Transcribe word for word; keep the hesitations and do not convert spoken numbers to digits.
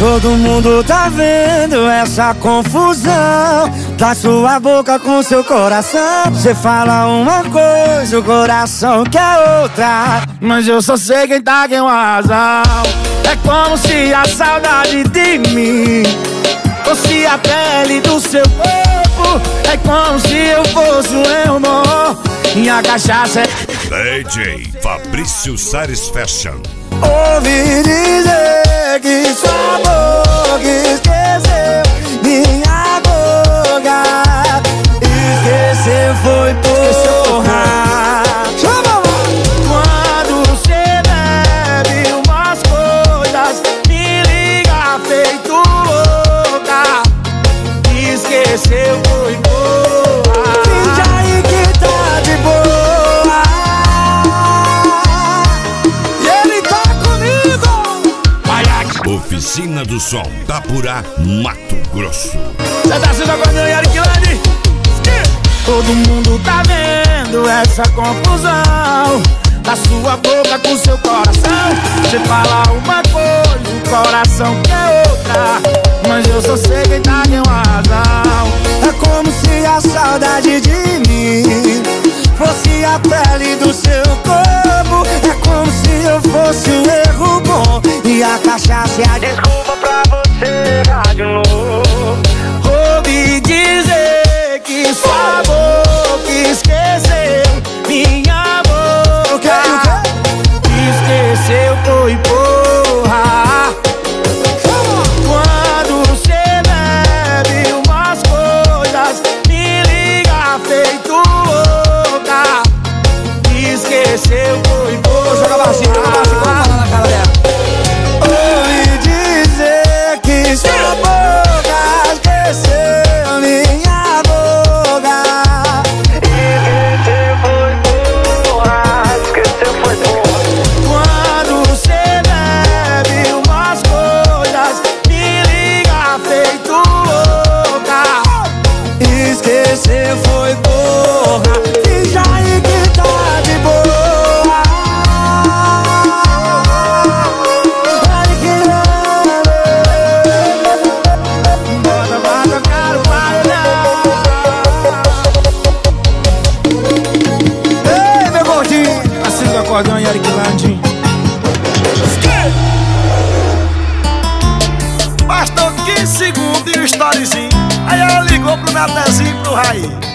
Todo mundo tá vendo essa confusão da sua boca com seu coração. Você fala uma coisa, o coração quer outra, mas eu só sei quem tá com a razão. É como se a saudade de mim fosse a pele do seu corpo. É como se eu fosse um irmão e a cachaça é D J Fabrício Sares Fashion. Ouvi dizer que sua boca esqueceu minha boca. Esquecer foi porra. Quando você bebe umas coisas, me liga feito louca. Esqueceu foi porra. Finge aí que tá de boa. E ele tá comigo. Oficina do Som, Tapurá, Mato Grosso. Cê tá se jogando em Ariquilane? Todo mundo tá vendo essa confusão da sua boca com seu coração. Você fala uma coisa, o coração quer outra, mas eu só sei quem tá com a razão. É como se a saudade de mim fosse a pele do seu corpo. É como se eu fosse um erro bom e a cachaça é a desculpa pra você errar de novo. Ouvi dizer que sua boca esqueceu minha boca. Esqueceu foi porra. Quando você bebe umas coisas, me liga feito louca. Esqueceu foi porra. Joga baixinho, joga baixinho, vamos falar na cara dela. Ouvi dizer que sua boca esqueceu minha boca. Esqueceu foi porra. Esqueceu foi porra. Quando você bebe umas coisas, me liga feito louca. Esqueceu foi porra. Finge aí que tá de boa. Ai que bota pra tocar o paredão. Ei, meu gordinho, assim do acordão e Ariquilane. Bastou quinze segundos e o storyzinho. Aí ela ligou pro Natezinho e pro Raí.